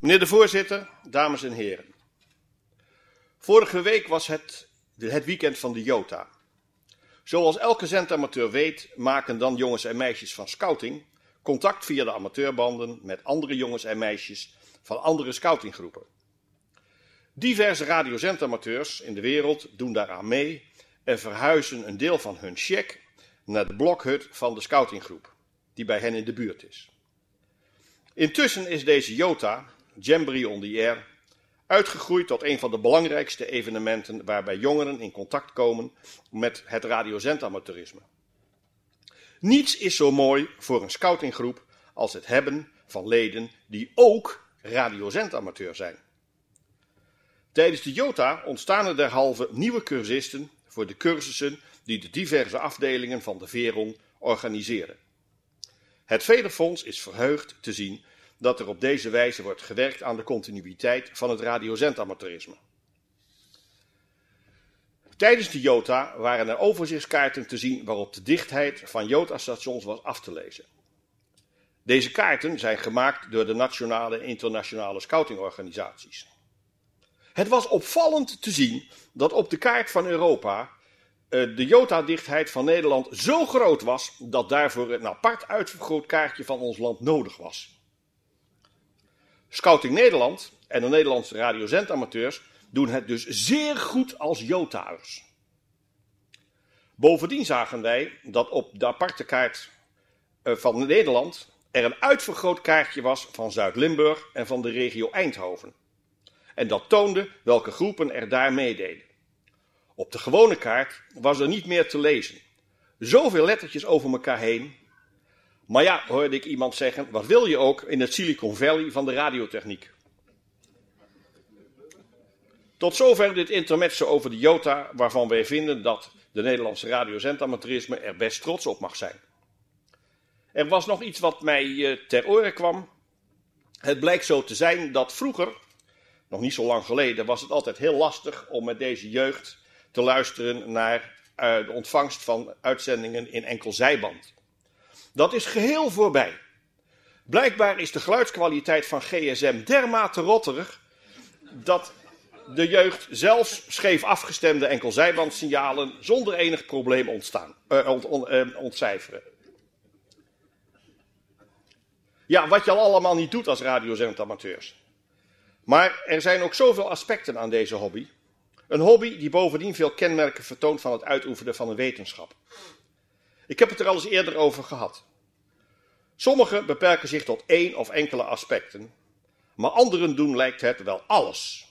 Meneer de voorzitter, dames en heren. Vorige week was het weekend van de Jota. Zoals elke zendamateur weet, maken dan jongens en meisjes van scouting contact via de amateurbanden met andere jongens en meisjes van andere scoutinggroepen. Diverse radiozendamateurs in de wereld doen daaraan mee en verhuizen een deel van hun check naar de blokhut van de scoutinggroep, die bij hen in de buurt is. Intussen is deze Jota, Jamboree on the Air, uitgegroeid tot een van de belangrijkste evenementen waarbij jongeren in contact komen met het radiozendamateurisme. Niets is zo mooi voor een scoutinggroep als het hebben van leden die ook radiozendamateur zijn. Tijdens de Jota ontstaan er derhalve nieuwe cursisten voor de cursussen die de diverse afdelingen van de Veron organiseren. Het Vederfonds is verheugd te zien dat er op deze wijze wordt gewerkt aan de continuïteit van het radiozendamateurisme. Tijdens de Jota waren er overzichtskaarten te zien waarop de dichtheid van Jota-stations was af te lezen. Deze kaarten zijn gemaakt door de nationale en internationale scoutingorganisaties. Het was opvallend te zien dat op de kaart van Europa de Jota-dichtheid van Nederland zo groot was dat daarvoor een apart uitvergroot kaartje van ons land nodig was. Scouting Nederland en de Nederlandse radiozendamateurs doen het dus zeer goed als Jota'ers. Bovendien zagen wij dat op de aparte kaart van Nederland er een uitvergroot kaartje was van Zuid-Limburg en van de regio Eindhoven. En dat toonde welke groepen er daar meededen. Op de gewone kaart was er niet meer te lezen. Zoveel lettertjes over elkaar heen. Maar ja, hoorde ik iemand zeggen, wat wil je ook in het Silicon Valley van de radiotechniek? Tot zover dit intermezzo over de Jota, waarvan wij vinden dat de Nederlandse radiozendamateurisme er best trots op mag zijn. Er was nog iets wat mij ter oren kwam. Het blijkt zo te zijn dat vroeger, nog niet zo lang geleden, was het altijd heel lastig om met deze jeugd te luisteren naar de ontvangst van uitzendingen in enkel zijband. Dat is geheel voorbij. Blijkbaar is de geluidskwaliteit van GSM dermate rotterig dat de jeugd zelfs scheef afgestemde enkelzijbandsignalen zonder enig probleem ontcijferen. Ja, wat je al allemaal niet doet als radiozendamateurs. Maar er zijn ook zoveel aspecten aan deze hobby. Een hobby die bovendien veel kenmerken vertoont van het uitoefenen van een wetenschap. Ik heb het er al eens eerder over gehad. Sommigen beperken zich tot één of enkele aspecten, maar anderen doen, lijkt het, wel alles.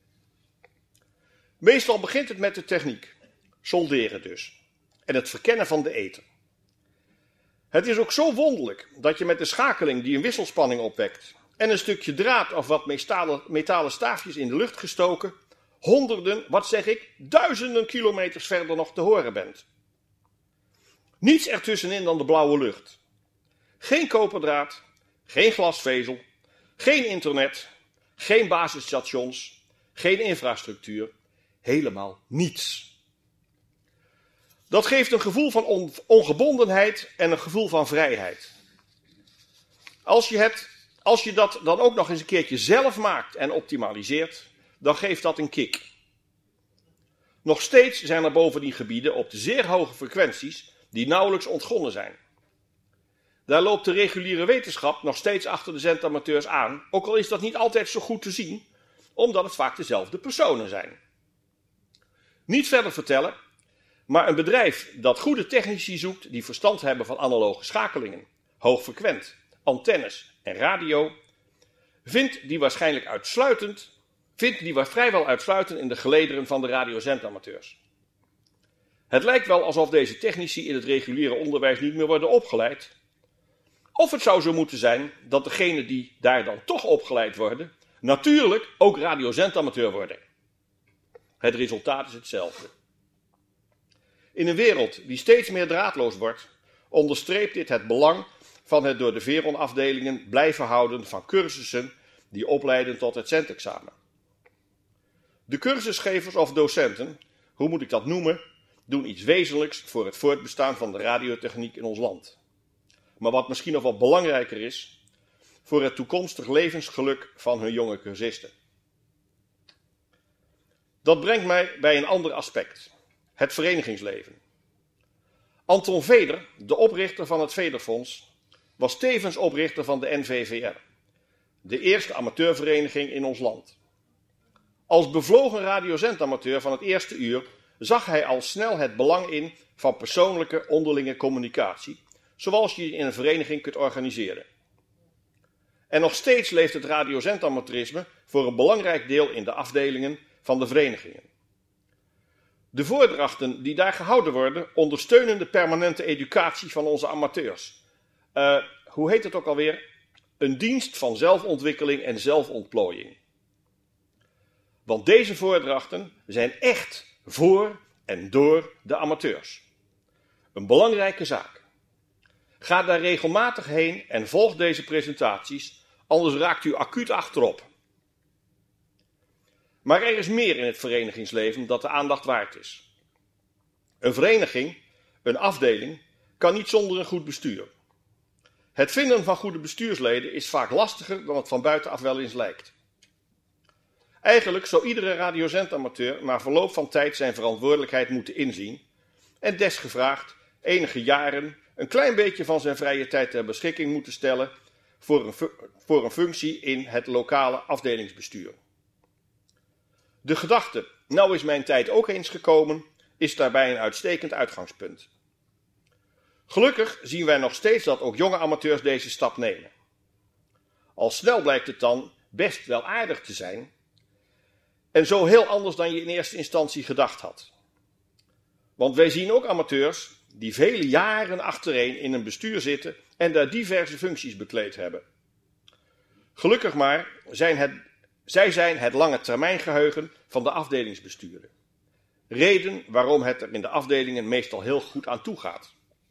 Meestal begint het met de techniek, solderen dus, en het verkennen van de ether. Het is ook zo wonderlijk dat je met de schakeling die een wisselspanning opwekt en een stukje draad of wat metalen staafjes in de lucht gestoken, honderden, duizenden kilometers verder nog te horen bent. Niets ertussenin dan de blauwe lucht. Geen koperdraad, geen glasvezel, geen internet, geen basisstations, geen infrastructuur, helemaal niets. Dat geeft een gevoel van ongebondenheid en een gevoel van vrijheid. Als je dat dan ook nog eens een keertje zelf maakt en optimaliseert, dan geeft dat een kick. Nog steeds zijn er bovendien gebieden op de zeer hoge frequenties die nauwelijks ontgonnen zijn. Daar loopt de reguliere wetenschap nog steeds achter de zendamateurs aan, ook al is dat niet altijd zo goed te zien, omdat het vaak dezelfde personen zijn. Niet verder vertellen, maar een bedrijf dat goede technici zoekt die verstand hebben van analoge schakelingen, hoogfrequent, antennes en radio, vindt die vrijwel uitsluitend in de gelederen van de radiozendamateurs. Het lijkt wel alsof deze technici in het reguliere onderwijs niet meer worden opgeleid. Of het zou zo moeten zijn dat degenen die daar dan toch opgeleid worden, natuurlijk ook radiozendamateur worden. Het resultaat is hetzelfde. In een wereld die steeds meer draadloos wordt, onderstreept dit het belang van het door de Veron-afdelingen blijven houden van cursussen die opleiden tot het zendexamen. De cursusgevers of docenten, hoe moet ik dat noemen, doen iets wezenlijks voor het voortbestaan van de radiotechniek in ons land. Maar wat misschien nog wat belangrijker is, voor het toekomstig levensgeluk van hun jonge cursisten. Dat brengt mij bij een ander aspect, het verenigingsleven. Anton Veder, de oprichter van het Vederfonds, was tevens oprichter van de NVVR, de eerste amateurvereniging in ons land. Als bevlogen radiozendamateur van het eerste uur zag hij al snel het belang in van persoonlijke onderlinge communicatie, zoals je in een vereniging kunt organiseren. En nog steeds leeft het radiozendamateurisme voor een belangrijk deel in de afdelingen van de verenigingen. De voordrachten die daar gehouden worden ondersteunen de permanente educatie van onze amateurs. Hoe heet het ook alweer? Een dienst van zelfontwikkeling en zelfontplooiing. Want deze voordrachten zijn echt voor en door de amateurs. Een belangrijke zaak. Ga daar regelmatig heen en volg deze presentaties, anders raakt u acuut achterop. Maar er is meer in het verenigingsleven dat de aandacht waard is. Een vereniging, een afdeling, kan niet zonder een goed bestuur. Het vinden van goede bestuursleden is vaak lastiger dan het van buitenaf wel eens lijkt. Eigenlijk zou iedere radiozendamateur na verloop van tijd zijn verantwoordelijkheid moeten inzien en desgevraagd enige jaren een klein beetje van zijn vrije tijd ter beschikking moeten stellen voor een functie in het lokale afdelingsbestuur. De gedachte, nou is mijn tijd ook eens gekomen, is daarbij een uitstekend uitgangspunt. Gelukkig zien wij nog steeds dat ook jonge amateurs deze stap nemen. Al snel blijkt het dan best wel aardig te zijn en zo heel anders dan je in eerste instantie gedacht had. Want wij zien ook amateurs die vele jaren achtereen in een bestuur zitten en daar diverse functies bekleed hebben. Gelukkig maar, zij zijn het lange termijngeheugen van de afdelingsbesturen. Reden waarom het er in de afdelingen meestal heel goed aan toe gaat.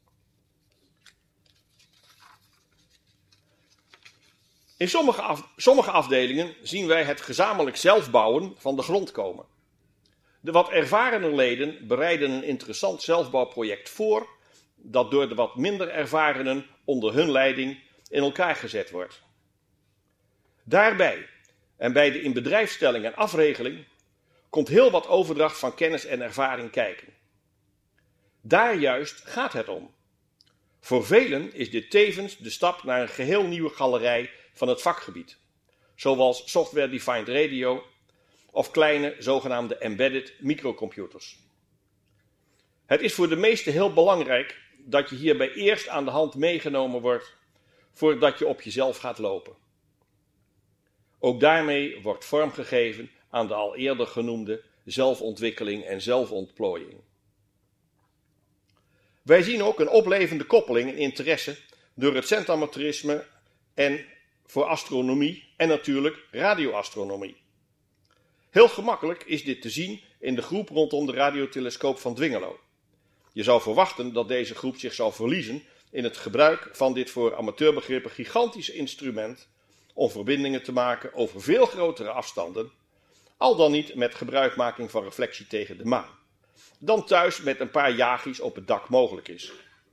In sommige afdelingen zien wij het gezamenlijk zelfbouwen van de grond komen. De wat ervarener leden bereiden een interessant zelfbouwproject voor, dat door de wat minder ervarenen onder hun leiding in elkaar gezet wordt. Daarbij en bij de inbedrijfstelling en afregeling komt heel wat overdracht van kennis en ervaring kijken. Daar juist gaat het om. Voor velen is dit tevens de stap naar een geheel nieuwe galerij van het vakgebied, zoals software-defined radio of kleine zogenaamde embedded microcomputers. Het is voor de meesten heel belangrijk dat je hierbij eerst aan de hand meegenomen wordt voordat je op jezelf gaat lopen. Ook daarmee wordt vorm gegeven aan de al eerder genoemde zelfontwikkeling en zelfontplooiing. Wij zien ook een oplevende koppeling en interesse door het zendamateurisme en voor astronomie en natuurlijk radioastronomie. Heel gemakkelijk is dit te zien in de groep rondom de radiotelescoop van Dwingelo. Je zou verwachten dat deze groep zich zou verliezen in het gebruik van dit voor amateurbegrippen gigantische instrument om verbindingen te maken over veel grotere afstanden, al dan niet met gebruikmaking van reflectie tegen de maan, dan thuis met een paar jagi's op het dak mogelijk is.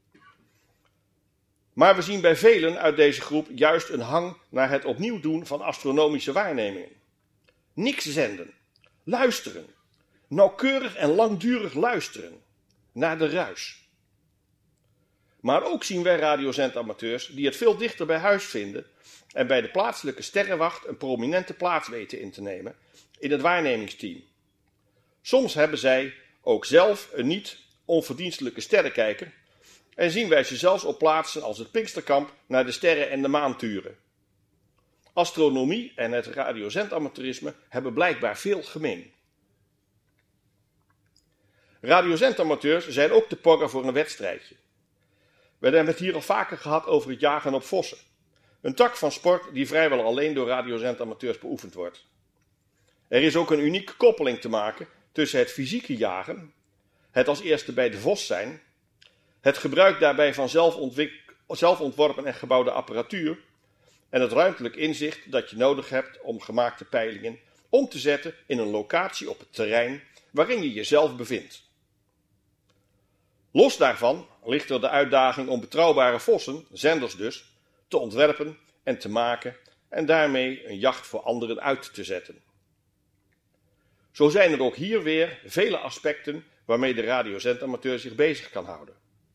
Maar we zien bij velen uit deze groep juist een hang naar het opnieuw doen van astronomische waarnemingen. Niks zenden, luisteren, nauwkeurig en langdurig luisteren naar de ruis. Maar ook zien wij radiozendamateurs die het veel dichter bij huis vinden en bij de plaatselijke sterrenwacht een prominente plaats weten in te nemen in het waarnemingsteam. Soms hebben zij ook zelf een niet onverdienstelijke sterrenkijker en zien wij ze zelfs op plaatsen als het Pinksterkamp naar de sterren en de maan turen. Astronomie en het radiozendamateurisme hebben blijkbaar veel gemeen. Radiozendamateurs zijn ook te porren voor een wedstrijdje. We hebben het hier al vaker gehad over het jagen op vossen. Een tak van sport die vrijwel alleen door radiozendamateurs beoefend wordt. Er is ook een unieke koppeling te maken tussen het fysieke jagen, het als eerste bij de vos zijn, het gebruik daarbij van zelfontworpen en gebouwde apparatuur en het ruimtelijk inzicht dat je nodig hebt om gemaakte peilingen om te zetten in een locatie op het terrein waarin je jezelf bevindt. Los daarvan ligt er de uitdaging om betrouwbare vossen, zenders dus, te ontwerpen en te maken en daarmee een jacht voor anderen uit te zetten. Zo zijn er ook hier weer vele aspecten waarmee de radiozendamateur zich bezig kan houden.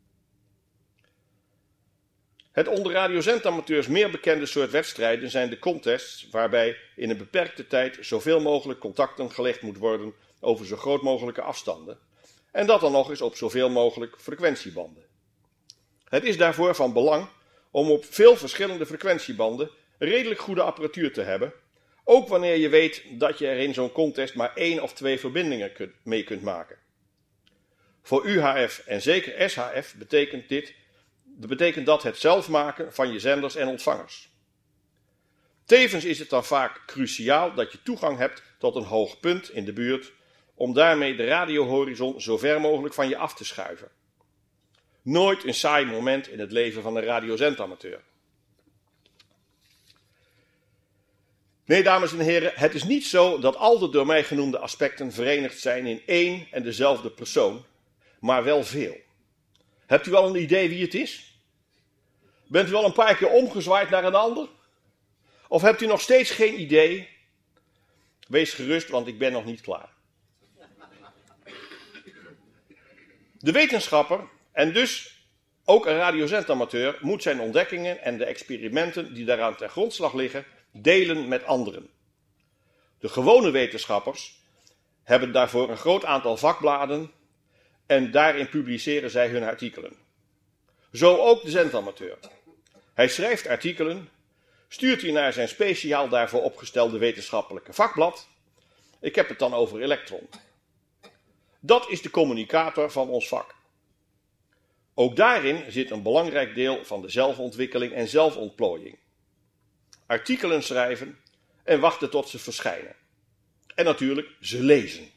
Het onder radiozendamateurs meer bekende soort wedstrijden zijn de contests, waarbij in een beperkte tijd zoveel mogelijk contacten gelegd moet worden over zo groot mogelijke afstanden, en dat dan nog eens op zoveel mogelijk frequentiebanden. Het is daarvoor van belang om op veel verschillende frequentiebanden redelijk goede apparatuur te hebben, ook wanneer je weet dat je er in zo'n contest maar 1 of 2 verbindingen mee kunt maken. Voor UHF en zeker SHF betekent dat het zelf maken van je zenders en ontvangers. Tevens is het dan vaak cruciaal dat je toegang hebt tot een hoog punt in de buurt, om daarmee de radiohorizon zo ver mogelijk van je af te schuiven. Nooit een saai moment in het leven van een radiozendamateur. Nee, dames en heren, het is niet zo dat al de door mij genoemde aspecten verenigd zijn in één en dezelfde persoon, maar wel veel. Hebt u al een idee wie het is? Bent u al een paar keer omgezwaaid naar een ander? Of hebt u nog steeds geen idee? Wees gerust, want ik ben nog niet klaar. De wetenschapper, en dus ook een radiozendamateur, moet zijn ontdekkingen en de experimenten die daaraan ten grondslag liggen, delen met anderen. De gewone wetenschappers hebben daarvoor een groot aantal vakbladen en daarin publiceren zij hun artikelen. Zo ook de zendamateur. Hij schrijft artikelen, stuurt die naar zijn speciaal daarvoor opgestelde wetenschappelijke vakblad. Ik heb het dan over elektron. Dat is de communicator van ons vak. Ook daarin zit een belangrijk deel van de zelfontwikkeling en zelfontplooiing. Artikelen schrijven en wachten tot ze verschijnen. En natuurlijk, ze lezen.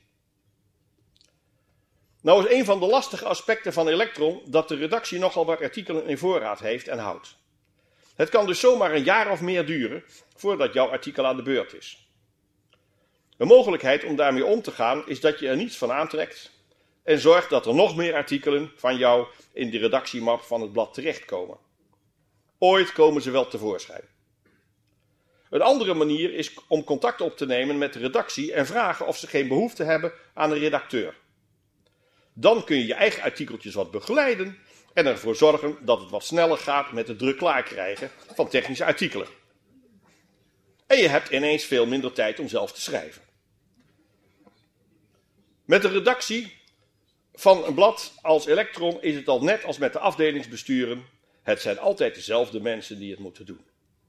Nou is een van de lastige aspecten van elektron dat de redactie nogal wat artikelen in voorraad heeft en houdt. Het kan dus zomaar een jaar of meer duren voordat jouw artikel aan de beurt is. Een mogelijkheid om daarmee om te gaan is dat je er niets van aantrekt en zorgt dat er nog meer artikelen van jou in de redactiemap van het blad terechtkomen. Ooit komen ze wel tevoorschijn. Een andere manier is om contact op te nemen met de redactie en vragen of ze geen behoefte hebben aan een redacteur. Dan kun je je eigen artikeltjes wat begeleiden en ervoor zorgen dat het wat sneller gaat met het druk klaarkrijgen van technische artikelen. En je hebt ineens veel minder tijd om zelf te schrijven. Met de redactie van een blad als Elektron is het al net als met de afdelingsbesturen. Het zijn altijd dezelfde mensen die het moeten doen.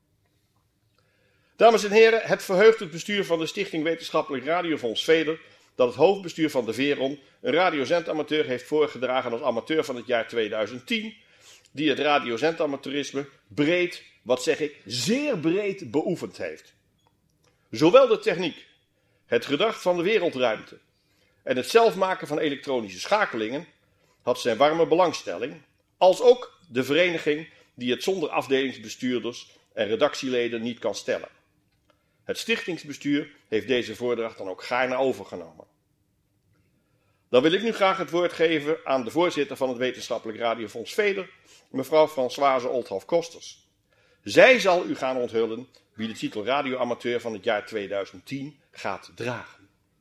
Dames en heren, het verheugt het bestuur van de Stichting Wetenschappelijk Radiofonds Veder dat het hoofdbestuur van de VERON een radiozendamateur heeft voorgedragen als amateur van het jaar 2010, die het radiozendamateurisme breed, wat zeg ik, zeer breed beoefend heeft. Zowel de techniek, het gedrag van de wereldruimte en het zelf maken van elektronische schakelingen had zijn warme belangstelling, als ook de vereniging die het zonder afdelingsbestuurders en redactieleden niet kan stellen. Het stichtingsbestuur heeft deze voordracht dan ook gaarne overgenomen. Dan wil ik nu graag het woord geven aan de voorzitter van het Wetenschappelijk Radiofonds Veder, mevrouw Françoise Oldhoff-Kosters. Zij zal u gaan onthullen wie de titel radioamateur van het jaar 2010 gaat dragen.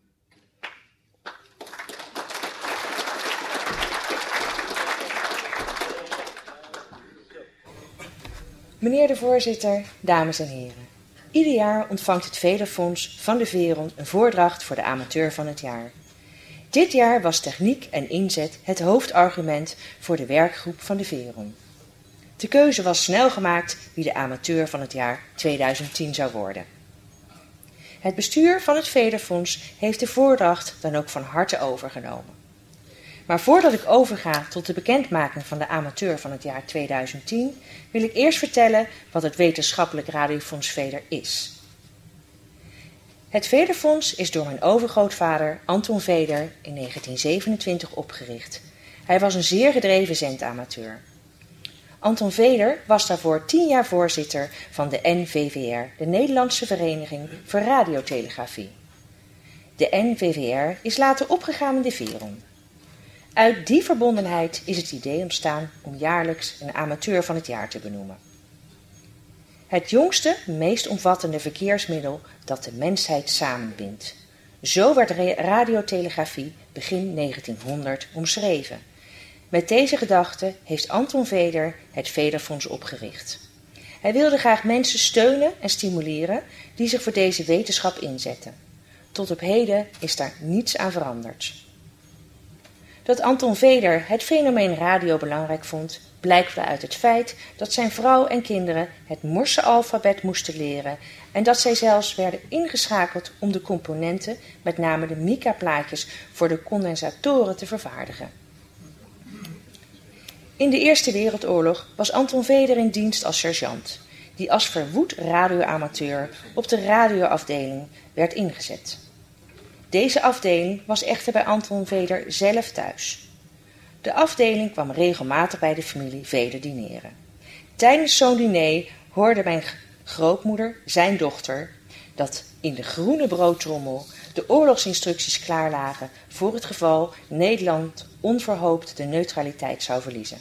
Meneer de voorzitter, dames en heren. Ieder jaar ontvangt het Vederfonds van de VERON een voordracht voor de amateur van het jaar. Dit jaar was techniek en inzet het hoofdargument voor de werkgroep van de VERON. De keuze was snel gemaakt wie de amateur van het jaar 2010 zou worden. Het bestuur van het Vederfonds heeft de voordracht dan ook van harte overgenomen. Maar voordat ik overga tot de bekendmaking van de amateur van het jaar 2010, wil ik eerst vertellen wat het Wetenschappelijk Radiofonds Veder is. Het Vederfonds is door mijn overgrootvader Anton Veder in 1927 opgericht. Hij was een zeer gedreven zendamateur. Anton Veder was daarvoor 10 jaar voorzitter van de NVVR, de Nederlandse Vereniging voor Radiotelegrafie. De NVVR is later opgegaan in de VERON. Uit die verbondenheid is het idee ontstaan om jaarlijks een amateur van het jaar te benoemen. Het jongste, meest omvattende verkeersmiddel dat de mensheid samenbindt. Zo werd radiotelegrafie begin 1900 omschreven. Met deze gedachte heeft Anton Veder het Vederfonds opgericht. Hij wilde graag mensen steunen en stimuleren die zich voor deze wetenschap inzetten. Tot op heden is daar niets aan veranderd. Dat Anton Veder het fenomeen radio belangrijk vond, blijkt wel uit het feit dat zijn vrouw en kinderen het Morse-alfabet moesten leren en dat zij zelfs werden ingeschakeld om de componenten, met name de mica-plaatjes, voor de condensatoren te vervaardigen. In de Eerste Wereldoorlog was Anton Veder in dienst als sergeant, die als verwoed radioamateur op de radioafdeling werd ingezet. Deze afdeling was echter bij Anton Veder zelf thuis. De afdeling kwam regelmatig bij de familie Veder dineren. Tijdens zo'n diner hoorde mijn grootmoeder, zijn dochter, dat in de groene broodtrommel de oorlogsinstructies klaar lagen voor het geval Nederland onverhoopt de neutraliteit zou verliezen.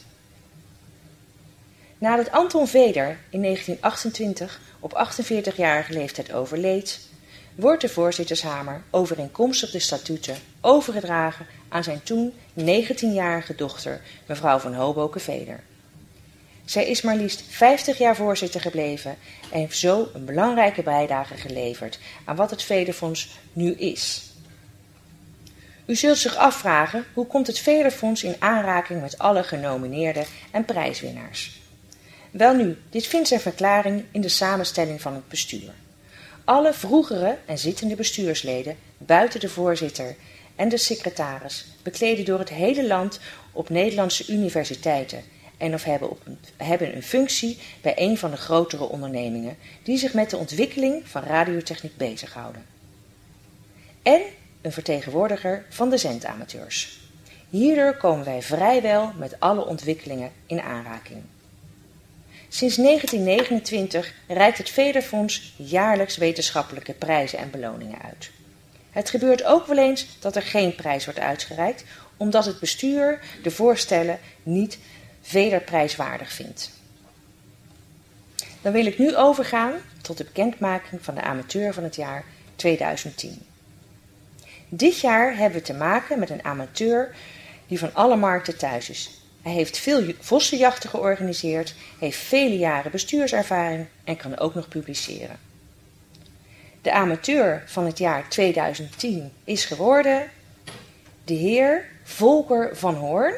Nadat Anton Veder in 1928 op 48-jarige leeftijd overleed, wordt de voorzittershamer overeenkomstig de statuten overgedragen aan zijn toen 19-jarige dochter, mevrouw van Hoboken-Veder. Zij is maar liefst 50 jaar voorzitter gebleven en heeft zo een belangrijke bijdrage geleverd aan wat het Vederfonds nu is. U zult zich afvragen, hoe komt het Vederfonds in aanraking met alle genomineerden en prijswinnaars? Welnu, dit vindt zijn verklaring in de samenstelling van het bestuur. Alle vroegere en zittende bestuursleden, buiten de voorzitter en de secretaris, bekleden door het hele land op Nederlandse universiteiten en of hebben een functie bij een van de grotere ondernemingen die zich met de ontwikkeling van radiotechniek bezighouden. En een vertegenwoordiger van de zendamateurs. Hierdoor komen wij vrijwel met alle ontwikkelingen in aanraking. Sinds 1929 reikt het Vederfonds jaarlijks wetenschappelijke prijzen en beloningen uit. Het gebeurt ook wel eens dat er geen prijs wordt uitgereikt, omdat het bestuur de voorstellen niet Vederprijswaardig vindt. Dan wil ik nu overgaan tot de bekendmaking van de amateur van het jaar 2010. Dit jaar hebben we te maken met een amateur die van alle markten thuis is. Hij heeft veel vossenjachten georganiseerd, heeft vele jaren bestuurservaring en kan ook nog publiceren. De amateur van het jaar 2010 is geworden de heer Volker van Hoorn,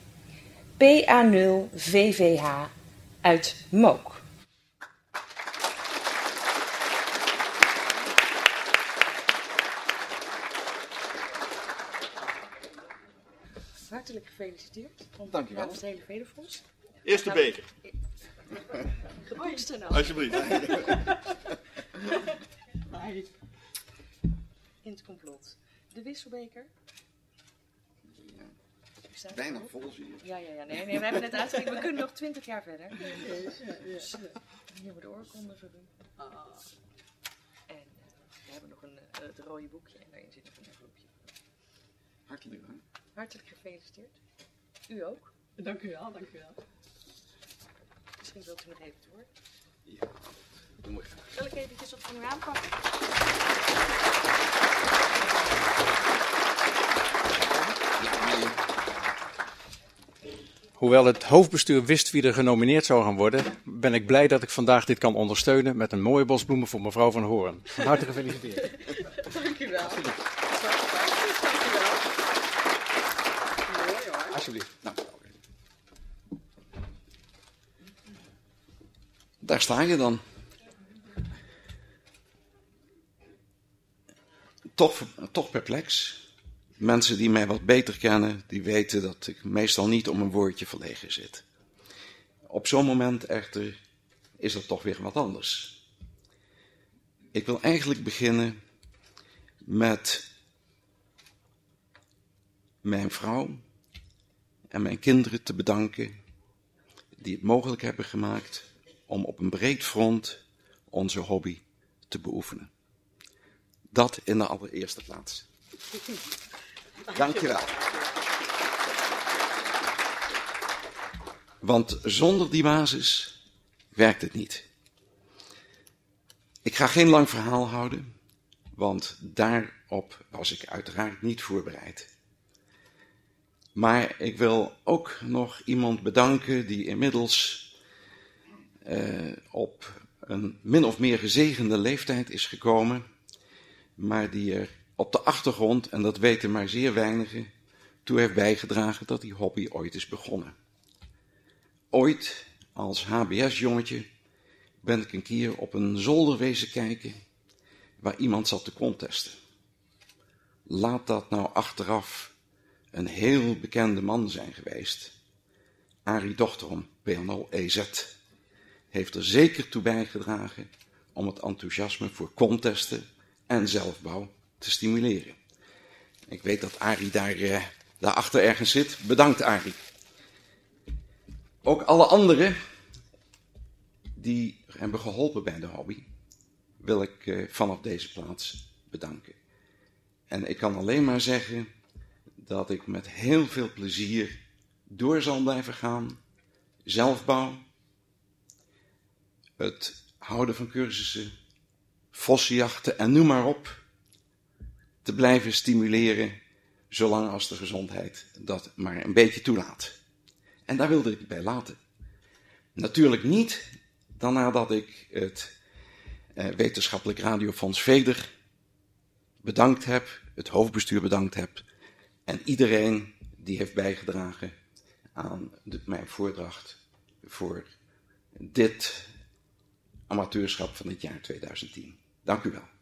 PA0 VVH uit Mook. Hartelijk gefeliciteerd. Dankjewel. Namens het hele Vederfonds. Eerst de beker. Gepoetst er nou. Alsjeblieft. In het complot. De wisselbeker. Bijna vol zie je. Ja. Nee, we hebben het uitgerekend. We kunnen nog 20 jaar verder. Dus hier hebben we de oorkonde voor doen. En we hebben nog het rode boekje en daarin zit nog een envelopje. Hartelijk dank. Hartelijk gefeliciteerd. U ook. Dank u wel. Misschien wilt u nog even het woord. Ja, doen we graag. Zal ik eventjes wat van u aanpakken? Ja, nee. Hoewel het hoofdbestuur wist wie er genomineerd zou gaan worden, ben ik blij dat ik vandaag dit kan ondersteunen met een mooie bos bloemen voor mevrouw Van Hoorn. Van harte gefeliciteerd. Dank u wel. Mooi hoor. Alsjeblieft. Nou, daar sta je dan. Toch perplex. Mensen die mij wat beter kennen, die weten dat ik meestal niet om een woordje verlegen zit. Op zo'n moment echter is er toch weer wat anders. Ik wil eigenlijk beginnen met mijn vrouw en mijn kinderen te bedanken die het mogelijk hebben gemaakt om op een breed front onze hobby te beoefenen. Dat in de allereerste plaats. Dank je wel. Want zonder die basis werkt het niet. Ik ga geen lang verhaal houden, want daarop was ik uiteraard niet voorbereid. Maar ik wil ook nog iemand bedanken die inmiddels op een min of meer gezegende leeftijd is gekomen, maar die er op de achtergrond, en dat weten maar zeer weinigen, toe heeft bijgedragen dat die hobby ooit is begonnen. Ooit, als HBS-jongetje, ben ik een keer op een zolder wezen kijken waar iemand zat te contesten. Laat dat nou achteraf een heel bekende man zijn geweest. Arie Dochterom, PNO EZ, heeft er zeker toe bijgedragen om het enthousiasme voor contesten en zelfbouw te stimuleren. Ik weet dat Arie daarachter ergens zit. Bedankt, Arie. Ook alle anderen die hebben geholpen bij de hobby, wil ik vanaf deze plaats bedanken. En ik kan alleen maar zeggen dat ik met heel veel plezier door zal blijven gaan. Zelfbouw, het houden van cursussen, vossenjachten en noem maar op, te blijven stimuleren, zolang als de gezondheid dat maar een beetje toelaat. En daar wilde ik het bij laten. Natuurlijk niet dan nadat ik het Wetenschappelijk Radiofonds Veder bedankt heb, het hoofdbestuur bedankt heb en iedereen die heeft bijgedragen aan mijn voordracht voor dit amateurschap van het jaar 2010. Dank u wel.